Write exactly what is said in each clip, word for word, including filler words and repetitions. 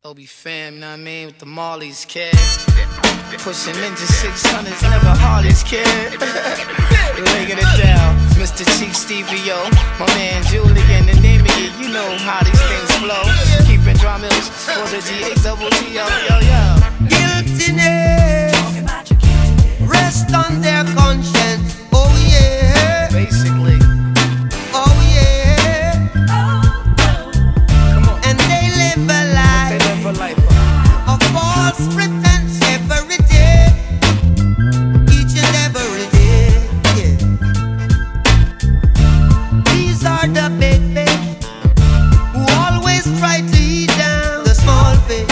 Obi fam, you know what I mean, with the Marleys, kid. Pushing Ninja six hundreds, never Harleys, kid. Laying it down, Mister Cheek Stevie, yo. My man Julian, the name of it, you know how these things flow. Keeping drum mills for the G A double T, yo, yo, yo. Guiltiness, rest on their conscience, oh yeah. Basically. Oh yeah. Come on. And they live a life, they live a life of false pretense every day, each and every day, yeah. These are the big fish who always try to eat down the small fish.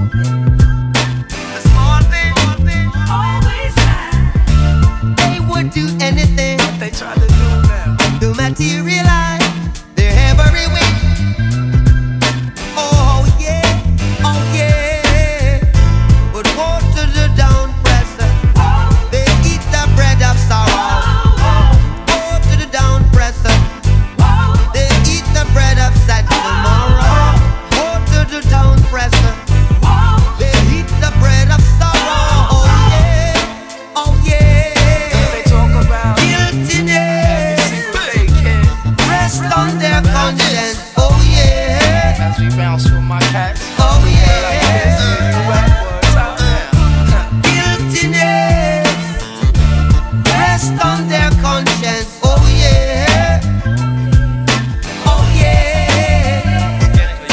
The small fish, always try. They would do anything what they try to do now to materialize their every wish. Oh yeah, oh yeah. But woe to the down presser, they eat the bread of sorrow. Woe to the down presser, they eat the bread of sad tomorrow. Woe to the down presser, they eat the bread of sorrow. Oh yeah, oh yeah. what they talk about. Guiltiness, Hey, kid. rest on their conscience. Oh yeah, As we bounce with my cats. oh Like yeah. this, where you at, boy? Top down. Guiltiness, rest on their conscience. Oh yeah, oh yeah.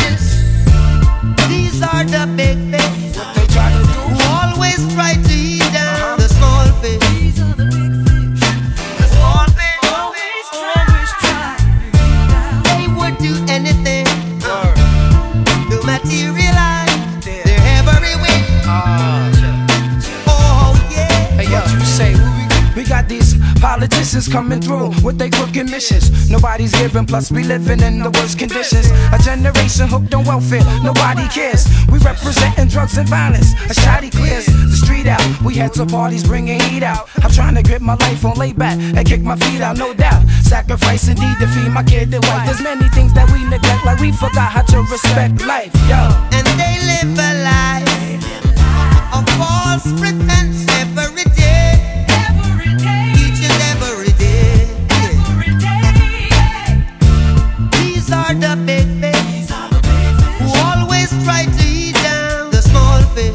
These are the big fish What they try to do. who always try to eat down the small fish. These are the big fish. The small fish, Always try, always try. they would do anything Word. to materialize their every wish. Ah, Oh yeah. hey, yo, What you say? We got these politicians coming through with their crooked missions. Nobody's giving, plus we living in the worst conditions. A generation hooked on welfare, nobody cares. We representing drugs and violence. A shoddy clears the street out. We head to parties bringing heat out. I'm trying to grip my life on lay back and kick my feet out, no doubt. Sacrifice indeed to feed my kid and wife. There's many things that we neglect, like we forgot how to respect life. Yo. And they live a life of false pretense every day, Every day, each and every day. Yeah. every day. These are the big fish These are the big fish. who always try to eat down the small fish.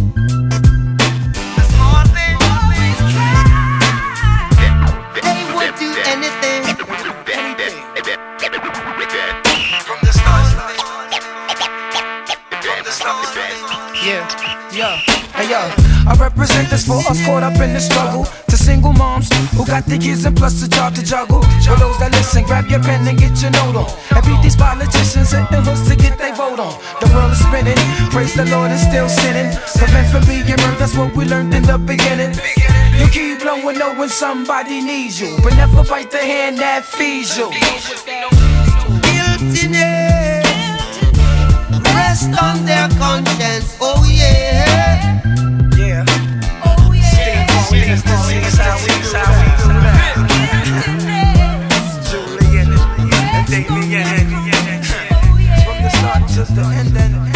The small fish, Always try. they would do anything From the start, from the start. yeah, yo. hey yo, I represent this for us caught up in the struggle. To single moms who got the kids and plus the job to juggle. For those that listen, grab your pen and get your note on. And beat these politicians and the hooks to get their vote on. The world is spinning, praise the Lord and still sinning. Prevent from being murdered, that's what we learned in the beginning. You keep blowing knowing somebody needs you, but never bite the hand that feeds you. Guiltiness, rest on their conscience. Oh yeah. Yeah. Oh yeah. This is how we do that. Julian and Damien. From the start to the end.